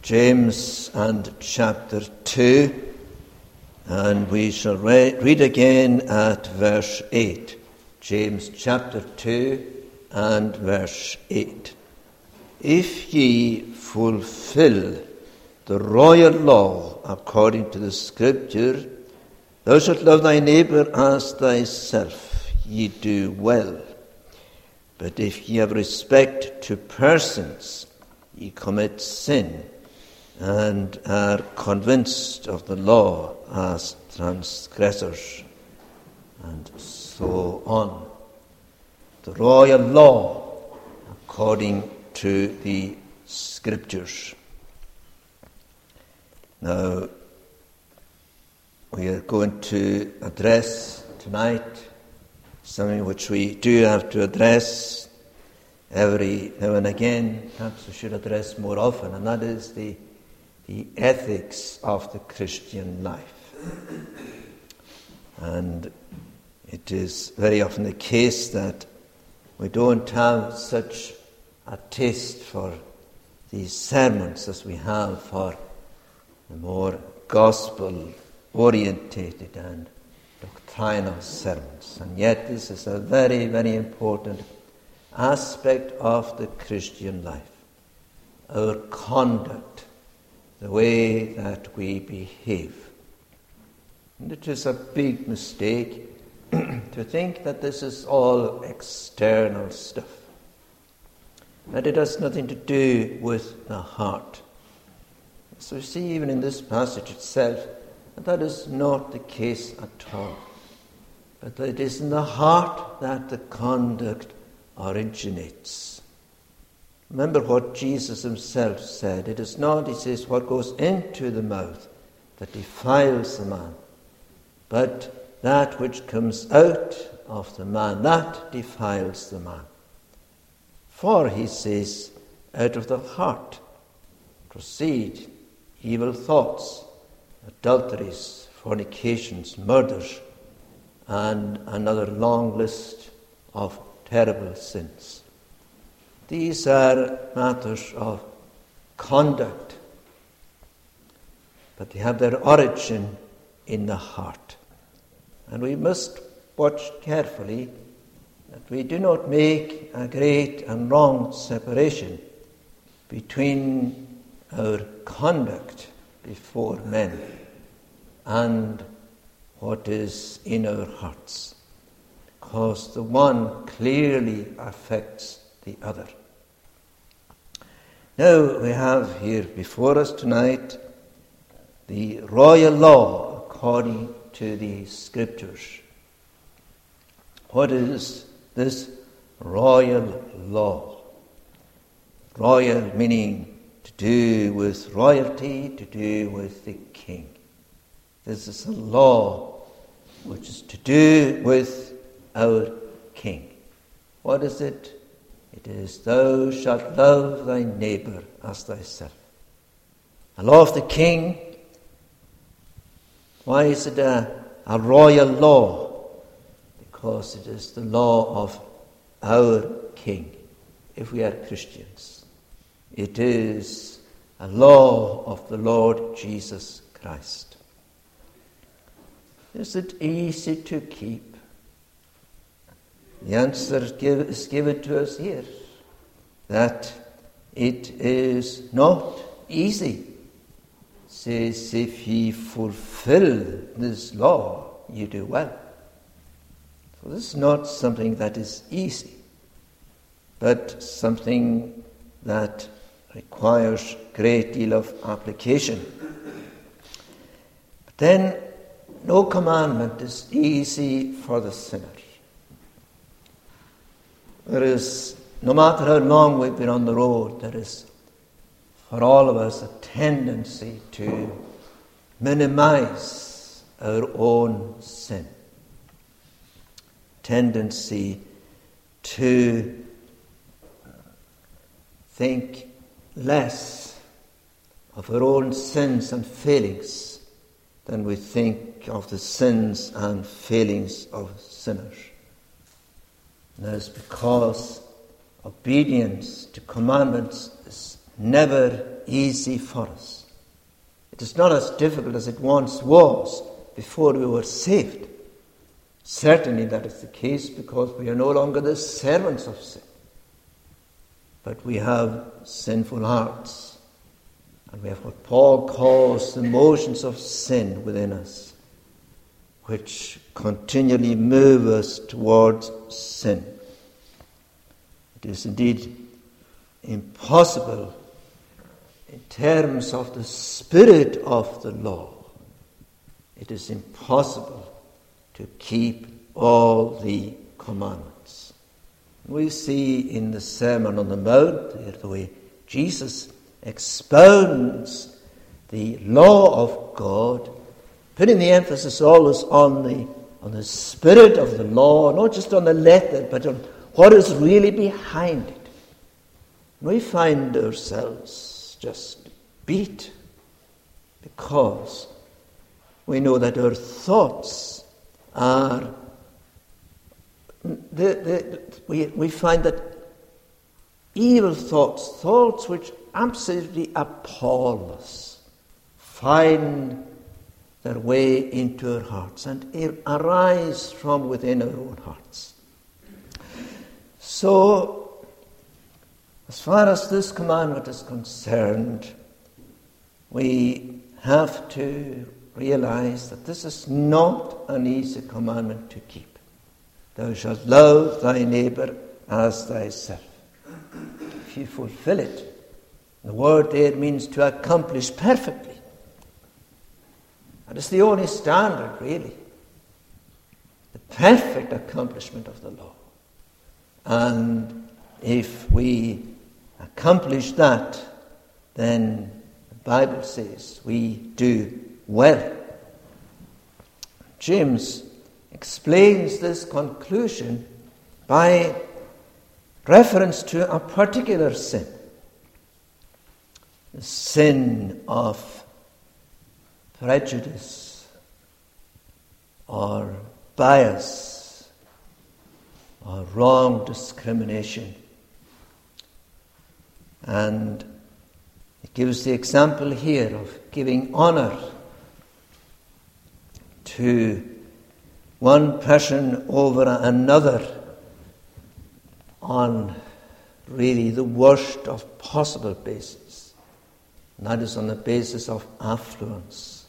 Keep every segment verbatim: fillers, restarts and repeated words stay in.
James and chapter two, and we shall re- read again at verse eight. James chapter two and verse eight. If ye fulfill the royal law according to the Scripture, thou shalt love thy neighbour as thyself, ye do well. But if ye have respect to persons, ye commit sin, and are convinced of the law as transgressors, and so on. The royal law according to the Scriptures. Now, we are going to address tonight something which we do have to address every now and again, perhaps we should address more often, and that is the, the ethics of the Christian life. And it is very often the case that we don't have such a taste for these sermons as we have for the more gospel-orientated and doctrinal sermons. And yet this is a very, very important aspect of the Christian life. Our conduct, the way that we behave. And it is a big mistake to think that this is all external stuff, that it has nothing to do with the heart. So we see even in this passage itself that that is not the case at all. But it is in the heart that the conduct originates. Remember what Jesus himself said. It is not, he says, what goes into the mouth that defiles the man, but that which comes out of the man, that defiles the man. For, he says, out of the heart proceed evil thoughts, adulteries, fornications, murders, and another long list of terrible sins. These are matters of conduct, but they have their origin in the heart. And we must watch carefully that we do not make a great and wrong separation between our conduct before men and what is in our hearts, because the one clearly affects the other. Now we have here before us tonight the royal law according to the Scriptures. What is this royal law? Royal meaning to do with royalty, to do with the king. This is a law which is to do with our king. What is it? It is, thou shalt love thy neighbour as thyself. A law of the king. Why is it a, a royal law? Because it is the law of our king, if we are Christians. It is a law of the Lord Jesus Christ. Is it easy to keep? The answer is given to us here, that it is not easy. It says, if ye fulfill this law, you do well. So this is not something that is easy, but something that requires a great deal of application. But then, no commandment is easy for the sinner. There is, no matter how long we've been on the road, there is for all of us a tendency to minimize our own sin. Tendency to think less of our own sins and failings than we think of the sins and failings of sinners. And that is because obedience to commandments is never easy for us. It is not as difficult as it once was before we were saved. Certainly that is the case because we are no longer the servants of sin. But we have sinful hearts. And we have what Paul calls the motions of sin within us, which continually move us towards sin. It is indeed impossible in terms of the spirit of the law. It is impossible to keep all the commandments. We see in the Sermon on the Mount the way Jesus expounds the law of God, putting the emphasis always on the on the spirit of the law, not just on the letter, but on what is really behind it. We find ourselves just beat because we know that our thoughts are the, the, we, we find that evil thoughts, thoughts which absolutely appall us, find their way into our hearts and arise from within our own hearts. So, as far as this commandment is concerned, we have to realize that this is not an easy commandment to keep. Thou shalt love thy neighbour as thyself. If you fulfill it, the word there means to accomplish perfectly. And it's the only standard, really. The perfect accomplishment of the law. And if we accomplish that, then the Bible says we do well. James explains this conclusion by reference to a particular sin. The sin of prejudice or bias or wrong discrimination. And it gives the example here of giving honor to one person over another on really the worst of possible basis. And that is on the basis of affluence.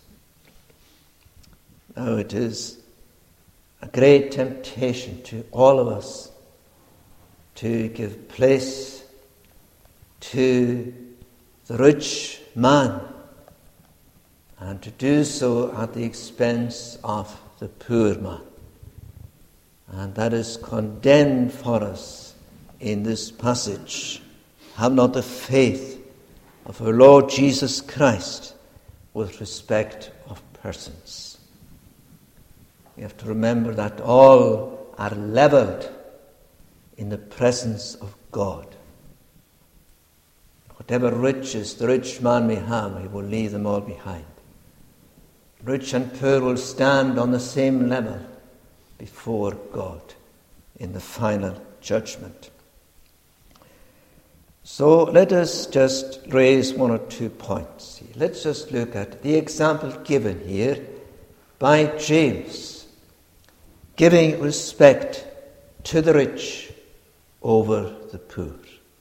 Now it is a great temptation to all of us to give place to the rich man and to do so at the expense of the poor man. And that is condemned for us in this passage. Have not the faith of our Lord Jesus Christ with respect of persons. We have to remember that all are leveled in the presence of God. Whatever riches the rich man may have, he will leave them all behind. Rich and poor will stand on the same level before God in the final judgment. So let us just raise one or two points here. Let's just look at the example given here by James, giving respect to the rich over the poor.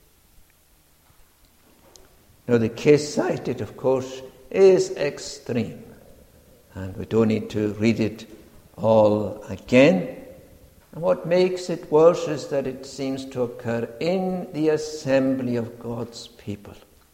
Now the case cited, of course, is extreme. And we don't need to read it all again. And what makes it worse is that it seems to occur in the assembly of God's people.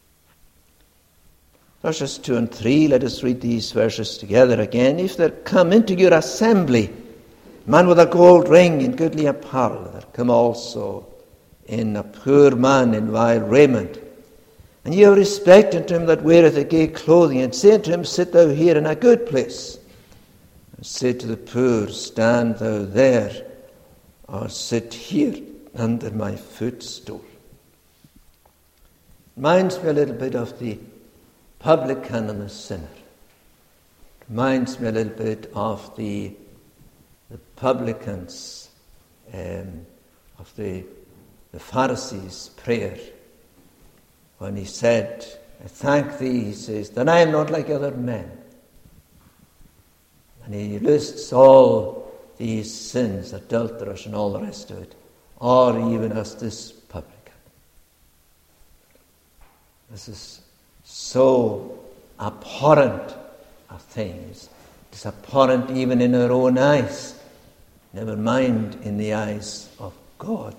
Verses two and three, let us read these verses together again. If there come into your assembly a man with a gold ring in goodly apparel, there come also in a poor man in vile raiment, and ye have respect unto him that weareth a gay clothing, and say unto him, sit thou here in a good place. And say to the poor, stand thou there, or sit here under my footstool. Reminds me a little bit of the publican and the sinner. Reminds me a little bit of the, the publicans, um, of the, the Pharisees' prayer. when he said, I thank thee, he says, that I am not like other men. And he lists all these sins, adulterers and all the rest of it, or even as this publican. This is so abhorrent a thing. It's abhorrent even in our own eyes, never mind in the eyes of God.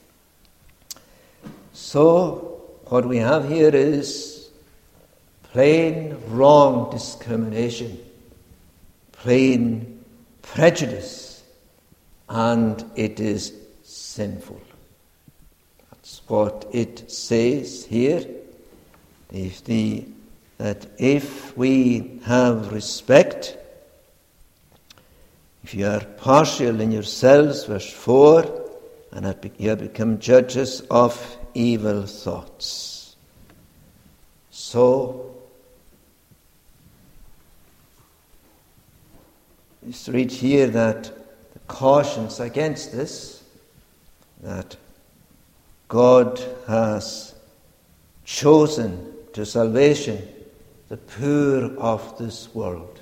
So, what we have here is plain wrong discrimination, plain prejudice, and it is sinful. That's what it says here. If the, that if we have respect, if you are partial in yourselves, verse four, and you have become judges of evil thoughts. So, let's read here that the cautions against this, that God has chosen to salvation the poor of this world.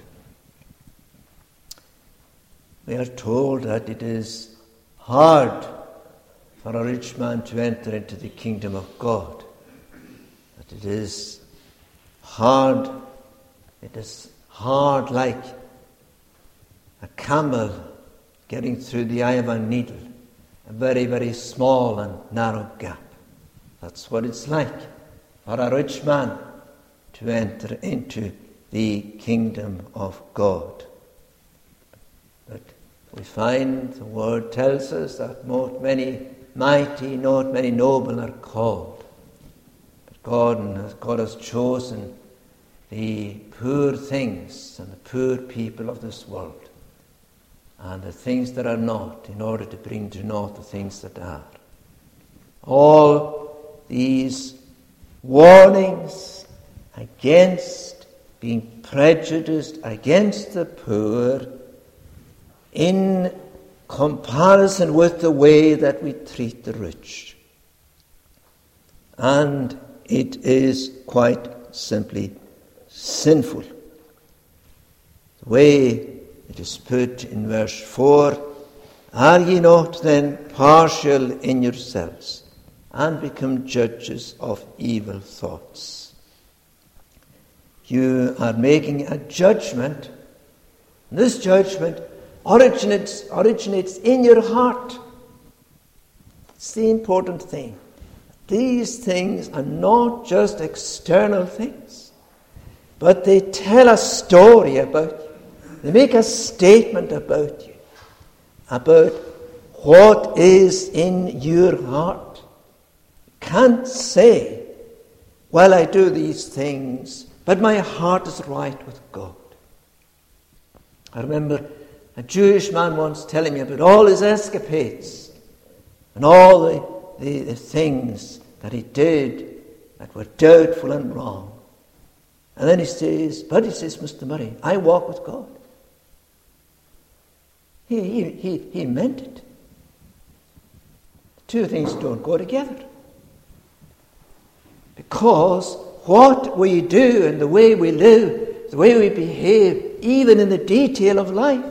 We are told that it is hard for a rich man to enter into the kingdom of God. That it is hard, it is hard like a camel getting through the eye of a needle, a very, very small and narrow gap. That's what it's like for a rich man to enter into the kingdom of God. But we find the word tells us that not many mighty, not many noble are called. But God, God has chosen the poor things and the poor people of this world, and the things that are not, in order to bring to naught the things that are. All these warnings against being prejudiced against the poor in comparison with the way that we treat the rich. And it is quite simply sinful. The way it is put in verse four, are ye not then partial in yourselves, and become judges of evil thoughts? You are making a judgment. This judgment originates, originates in your heart. It's the important thing. These things are not just external things, but they tell a story about you. They make a statement about you, about what is in your heart. You can't say, well, I do these things, but my heart is right with God. I remember a Jewish man once telling me about all his escapades and all the, the, the things that he did that were doubtful and wrong. And then he says, but he says, Mister Murray, I walk with God. He, he, he, he meant it. Two things don't go together. Because what we do and the way we live, the way we behave, even in the detail of life,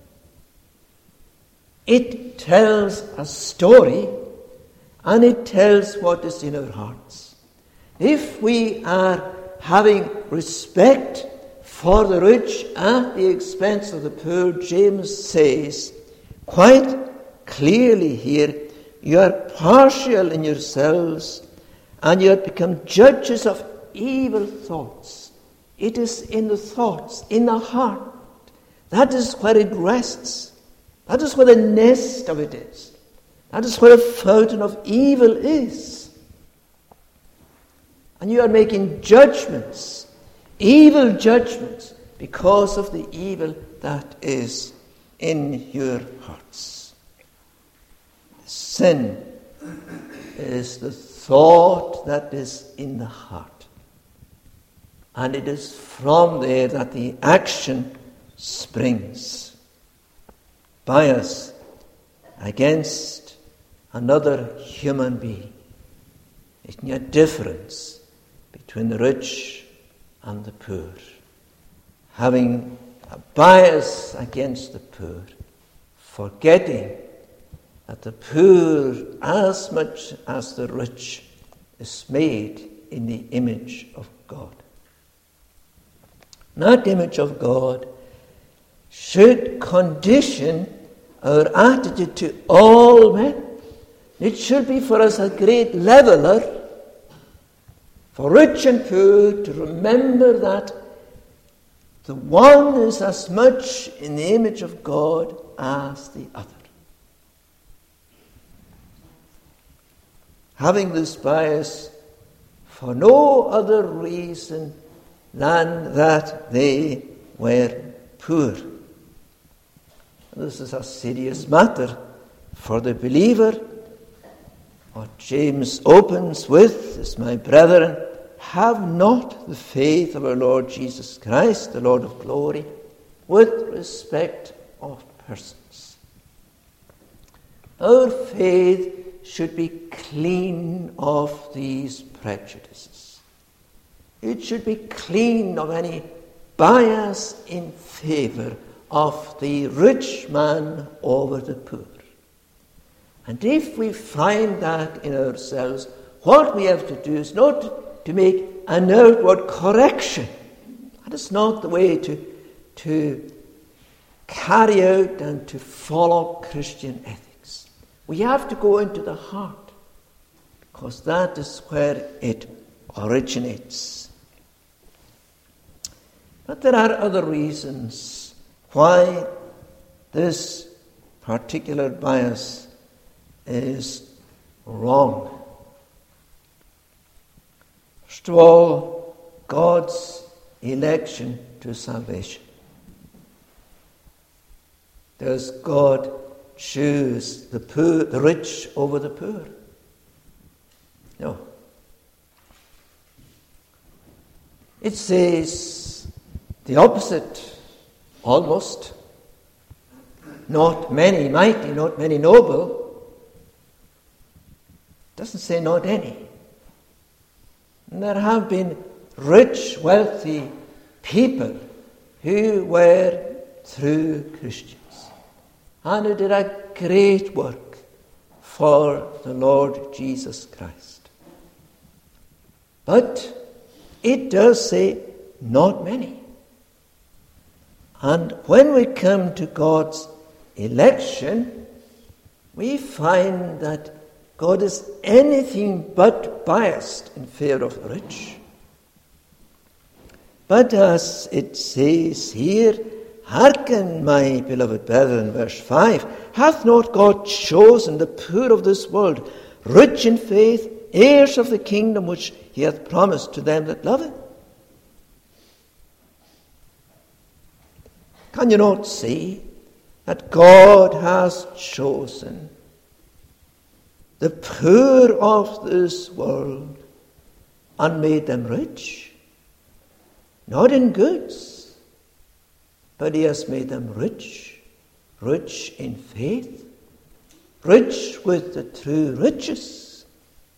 it tells a story, and it tells what is in our hearts. If we are having respect for the rich at the expense of the poor, James says quite clearly here, you are partial in yourselves, and you have become judges of evil thoughts. It is in the thoughts, in the heart. That is where it rests. That is where the nest of it is. That is where a fountain of evil is. And you are making judgments, evil judgments, because of the evil that is in your hearts. Sin is the thought that is in the heart. And it is from there that the action springs. Bias against another human being, making a difference between the rich and the poor, having a bias against the poor, forgetting that the poor, as much as the rich, is made in the image of God. And that image of God should condition our attitude to all men. It should be for us a great leveler, for rich and poor, to remember that the one is as much in the image of God as the other. Having this bias for no other reason than that they were poor. This is a serious matter for the believer. What James opens with is, my brethren, have not the faith of our Lord Jesus Christ, the Lord of glory, with respect of persons. Our faith should be clean of these prejudices. It should be clean of any bias in favor of the rich man over the poor. And if we find that in ourselves, what we have to do is not to make an outward correction. That is not the way to, to carry out and to follow Christian ethics. We have to go into the heart, because that is where it originates. But there are other reasons why this particular bias is wrong. First of all, God's election to salvation. Does God choose the poor, the rich over the poor? No. It says the opposite, almost. Not many mighty, not many noble. It doesn't say not any. And there have been rich, wealthy people who were true Christians, and who did a great work for the Lord Jesus Christ. But it does say not many. And when we come to God's election, we find that God is anything but biased in favor of the rich. But as it says here, hearken, my beloved brethren, verse five, hath not God chosen the poor of this world, rich in faith, heirs of the kingdom which he hath promised to them that love him? Can you not see that God has chosen the poor of this world and made them rich? Not in goods, but he has made them rich, rich in faith, rich with the true riches.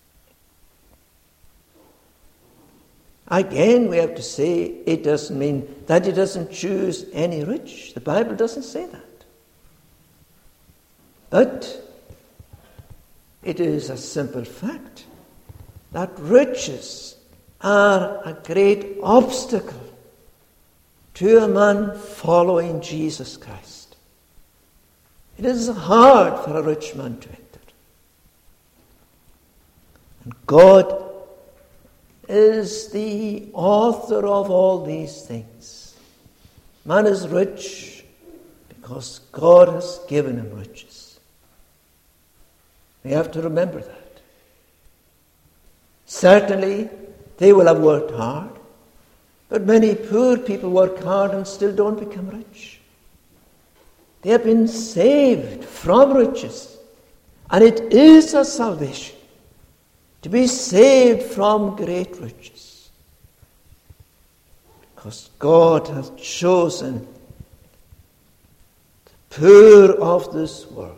Again, we have to say it doesn't mean that he doesn't choose any rich. The Bible doesn't say that. But it is a simple fact that riches are a great obstacle to a man following Jesus Christ. It is hard for a rich man to enter. And God is the author of all these things. Man is rich because God has given him riches. We have to remember that. Certainly, they will have worked hard, but many poor people work hard and still don't become rich. They have been saved from riches, and it is a salvation to be saved from great riches, because God has chosen the poor of this world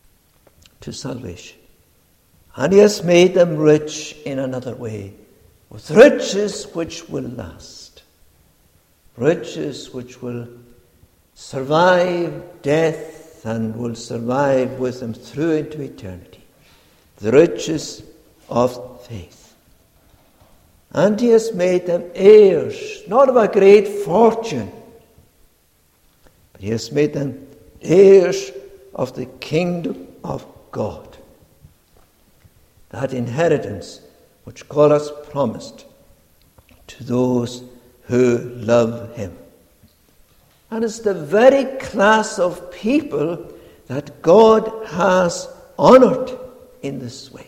to salvation, and he has made them rich in another way, with riches which will last, riches which will survive death and will survive with them through into eternity, the riches of faith. And he has made them heirs, not of a great fortune, but he has made them heirs of the kingdom of God, that inheritance which God has promised to those who love him. And it's the very class of people that God has honored in this way.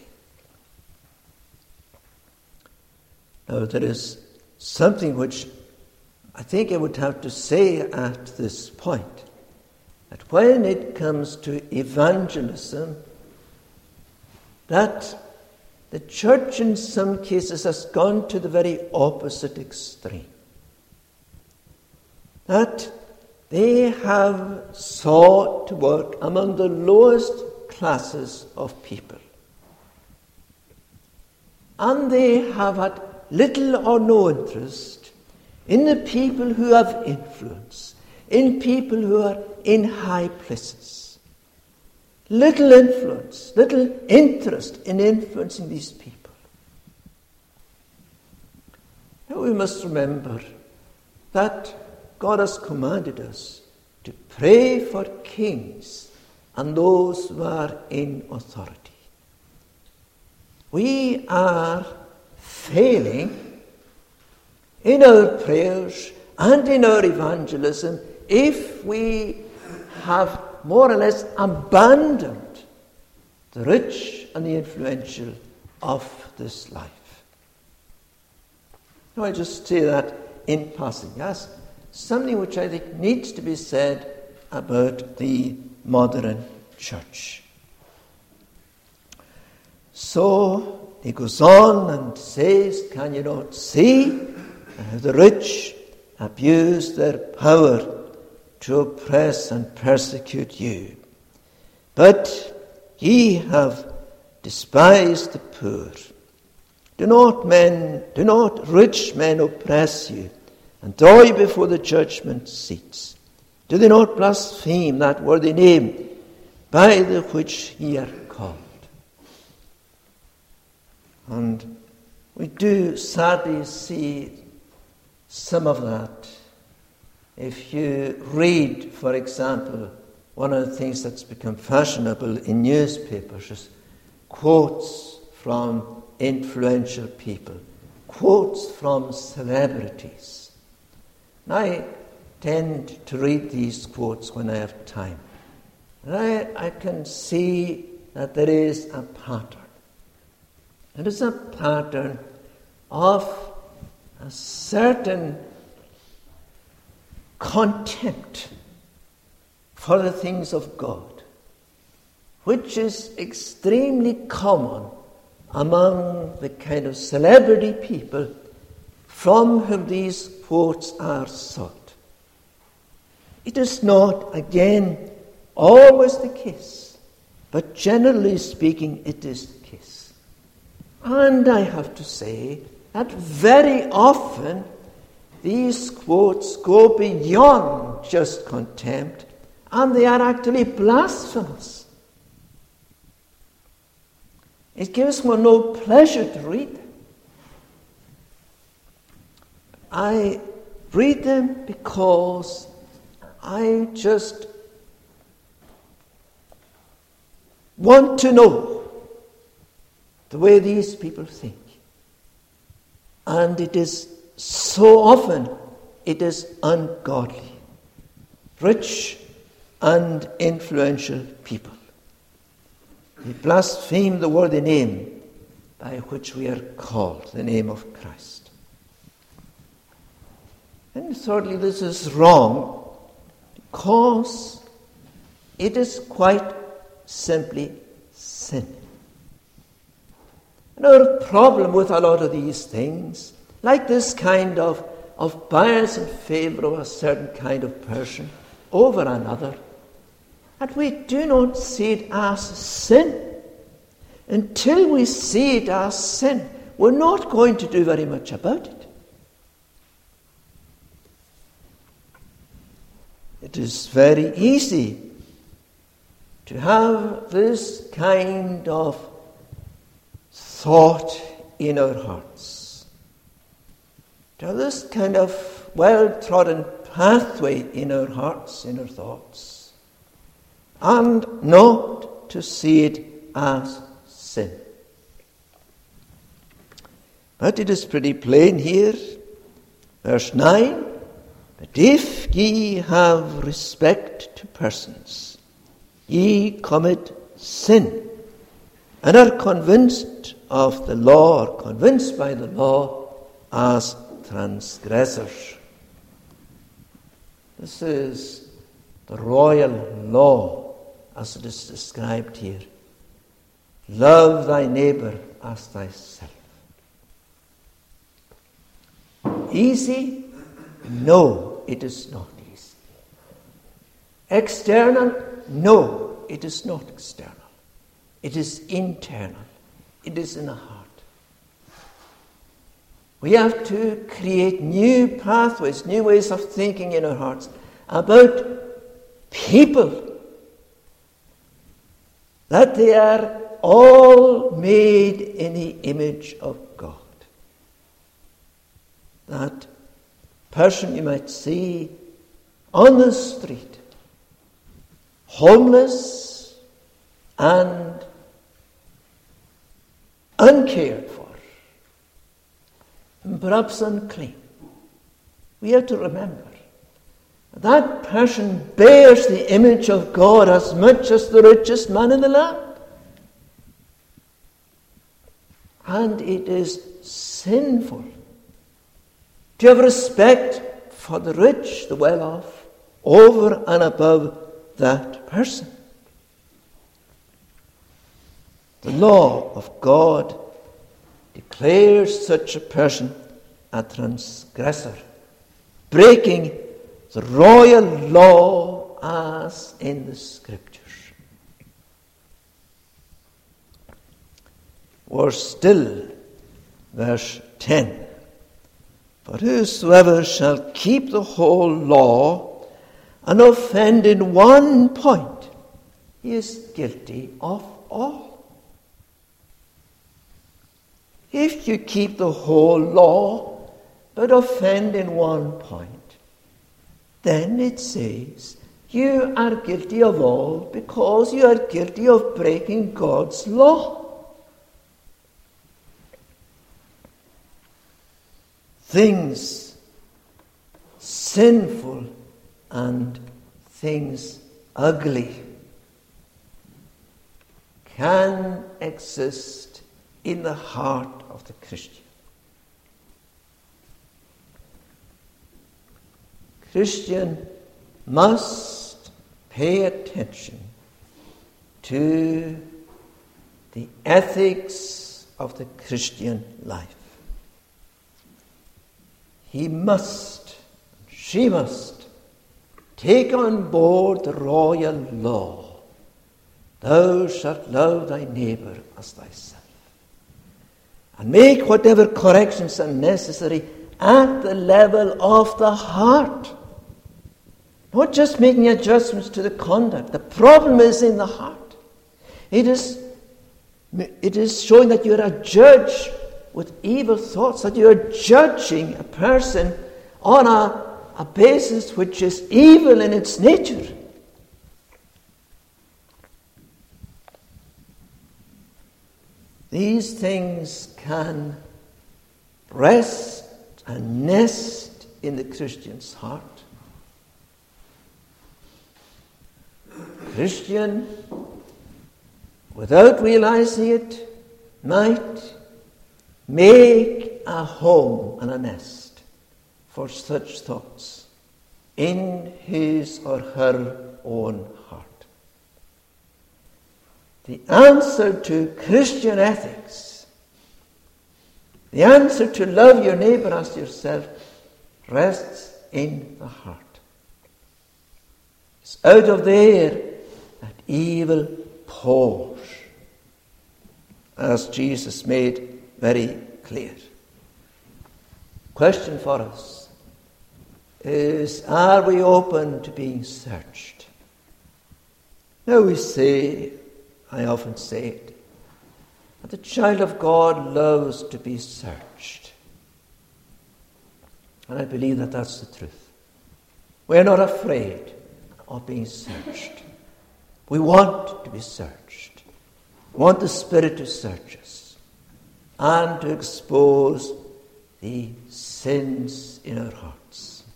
Now, there is something which I think I would have to say at this point, that when it comes to evangelism, that the church in some cases has gone to the very opposite extreme. That they have sought to work among the lowest classes of people. And they have had little or no interest in the people who have influence, in people who are in high places. Little influence, little interest in influencing these people. Now we must remember that God has commanded us to pray for kings and those who are in authority. We are failing in our prayers and in our evangelism if we have more or less abandoned the rich and the influential of this life. Now I just say that in passing. Yes, something which I think needs to be said about the modern church. So he goes on and says, can you not see how the rich abuse their power to oppress and persecute you? But ye have despised the poor. Do not men, do not rich men oppress you and draw you before the judgment seats? Do they not blaspheme that worthy name by the which ye are called? And we do sadly see some of that. If you read, for example, one of the things that's become fashionable in newspapers is quotes from influential people, quotes from celebrities. And I tend to read these quotes when I have time. And I, I can see that there is a pattern. It is a pattern of a certain contempt for the things of God, which is extremely common among the kind of celebrity people from whom these quotes are sought. It is not, again, always the case, but generally speaking, it is the case. And I have to say that very often these quotes go beyond just contempt, and they are actually blasphemous. It gives one no pleasure to read them. I read them because I just want to know the way these people think. And it is so often, it is ungodly. Rich and influential people. They blaspheme the worthy name by which we are called, the name of Christ. And thirdly, this is wrong because it is quite simply sin. And our problem with a lot of these things, like this kind of, of bias in favor of a certain kind of person over another, that we do not see it as sin. Until we see it as sin, we're not going to do very much about it. It is very easy to have this kind of thought in our hearts, to have this kind of well-trodden pathway in our hearts, in our thoughts, and not to see it as sin. But it is pretty plain here, verse nine, but if ye have respect to persons, ye commit sin, and are convinced of the law, or convinced by the law, as transgressors. This is the royal law, as it is described here. Love thy neighbour as thyself. Easy? No, it is not easy. External? No, it is not external. It is internal. It is in the heart. We have to create new pathways, new ways of thinking in our hearts about people, that they are all made in the image of God. That person you might see on the street, homeless and uncared for, and perhaps unclean. We have to remember that person bears the image of God as much as the richest man in the land. And it is sinful to have respect for the rich, the well-off, over and above that person. The law of God declares such a person a transgressor, breaking the royal law as in the Scriptures. Worse still, verse ten. For whosoever shall keep the whole law and offend in one point, he is guilty of all. If you keep the whole law but offend in one point, then it says you are guilty of all because you are guilty of breaking God's law. Things sinful and things ugly can exist in the heart of the Christian. Christian must pay attention to the ethics of the Christian life. He must, she must, take on board the royal law. Thou shalt love thy neighbour as thyself. And make whatever corrections are necessary at the level of the heart. Not just making adjustments to the conduct. The problem is in the heart. It is, it is showing that you're a judge with evil thoughts, that you're judging a person on a, a basis which is evil in its nature. These things can rest and nest in the Christian's heart. Christian, without realizing it, might make a home and a nest for such thoughts in his or her own heart. The answer to Christian ethics, the answer to love your neighbour as yourself, rests in the heart. It's out of there that evil pours, as Jesus made very clear. Question for us is, are we open to being searched? Now we say, I often say it, that the child of God loves to be searched. And I believe that that's the truth. We are not afraid of being searched. We want to be searched. We want the Spirit to search us and to expose the sins in our hearts.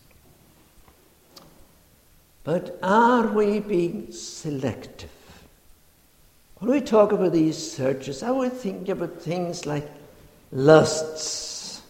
But are we being selective? When we talk about these searches, I would think about things like lusts.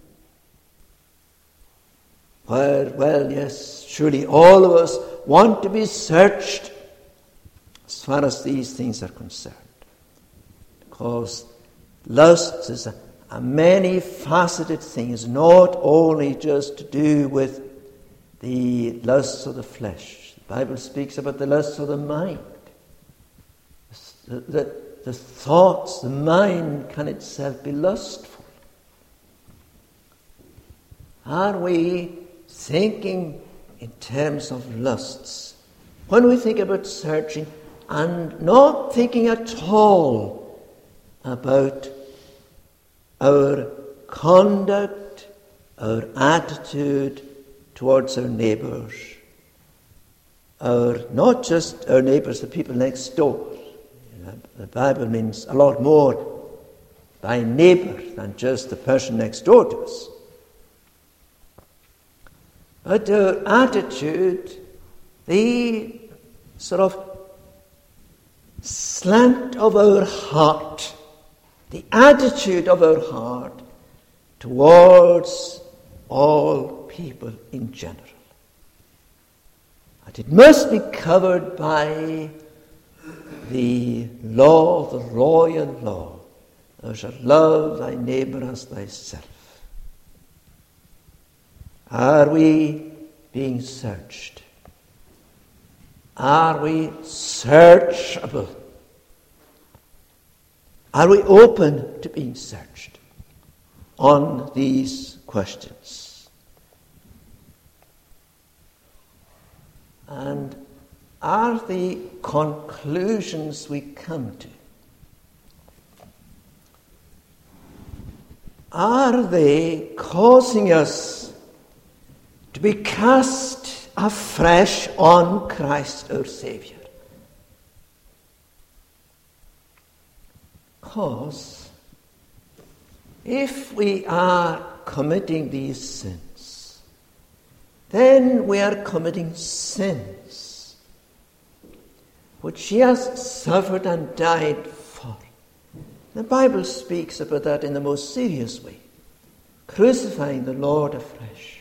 Where, well, yes, surely all of us want to be searched as far as these things are concerned. Because lust is a, a many-faceted thing. It's not only just to do with the lusts of the flesh. The Bible speaks about the lusts of the mind. The, the, the thoughts, the mind can itself be lustful. Are we thinking in terms of lusts when we think about searching, and not thinking at all about our conduct, our attitude towards our neighbours, our not just our neighbours, the people next door? The Bible means a lot more by neighbour than just the person next door to us. But our attitude, the sort of slant of our heart, the attitude of our heart towards all people in general. And it must be covered by the law, the royal law. Thou shalt love thy neighbour as thyself. Are we being searched? Are we searchable? Are we open to being searched on these questions? And are the conclusions we come to, are they causing us to be cast afresh on Christ our Saviour? Because if we are committing these sins, then we are committing sins which he has suffered and died for. The Bible speaks about that in the most serious way, crucifying the Lord afresh.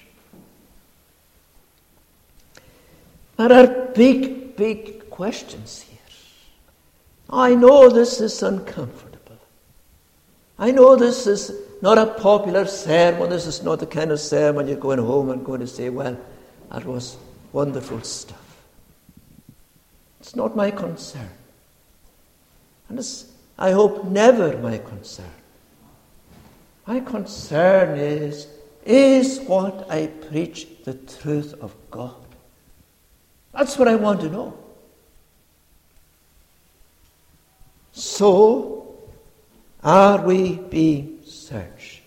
There are big, big questions here. I know this is uncomfortable. I know this is not a popular sermon. This is not the kind of sermon you're going home and going to say, well, that was wonderful stuff. It's not my concern. And it's, I hope, never my concern. My concern is, is what I preach the truth of God? That's what I want to know. So, are we being searched?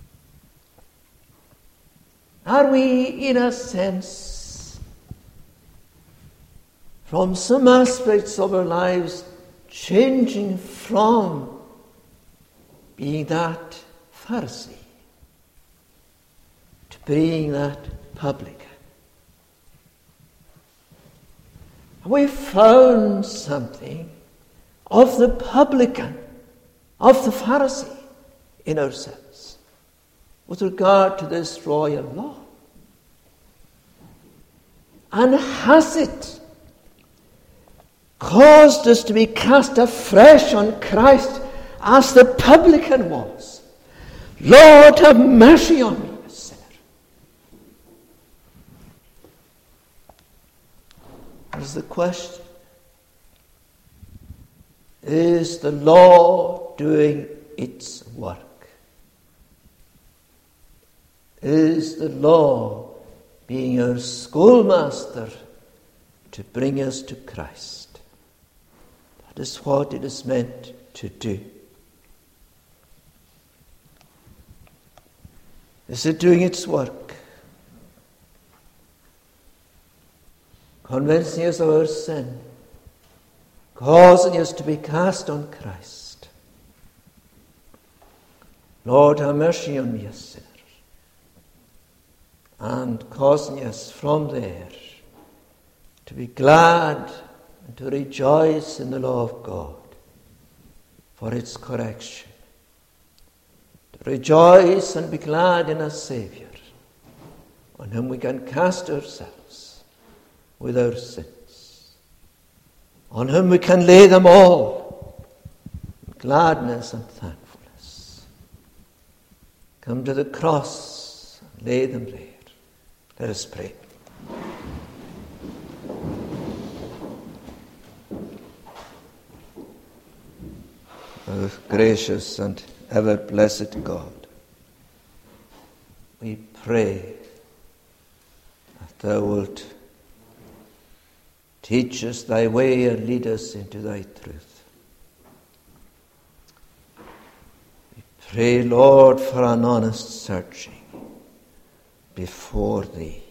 Are we, in a sense, from some aspects of our lives, changing from being that Pharisee to being that publican? We found something of the publican, of the Pharisee in ourselves with regard to this royal law. And has it caused us to be cast afresh on Christ as the publican was? Lord, have mercy on me, a sinner. That is the question. Is the law doing its work? is the law being our schoolmaster to bring us to Christ. That is what it is meant to do. Is it doing its work? Convincing us of our sin, causing us to be cast on Christ. Lord, have mercy on me, a sinner. And causing us from there to be glad and to rejoice in the law of God for its correction. To rejoice and be glad in a Saviour on whom we can cast ourselves with our sins, on whom we can lay them all in gladness and thankfulness. Come to the cross and lay them there. Let us pray. Our gracious and ever blessed God, we pray that Thou wilt teach us Thy way and lead us into Thy truth. We pray, Lord, for an honest searching before Thee.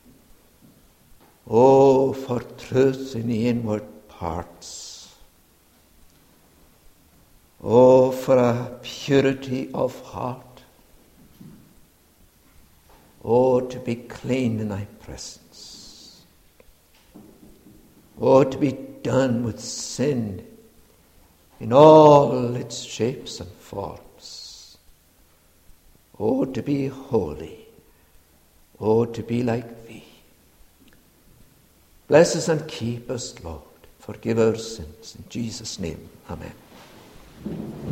Oh, for truth in the inward parts. Oh, for a purity of heart. Oh, to be clean in Thy presence. Oh, to be done with sin in all its shapes and forms. Oh, to be holy. Oh, to be like Thee. Bless us and keep us, Lord. Forgive our sins. In Jesus' name, amen.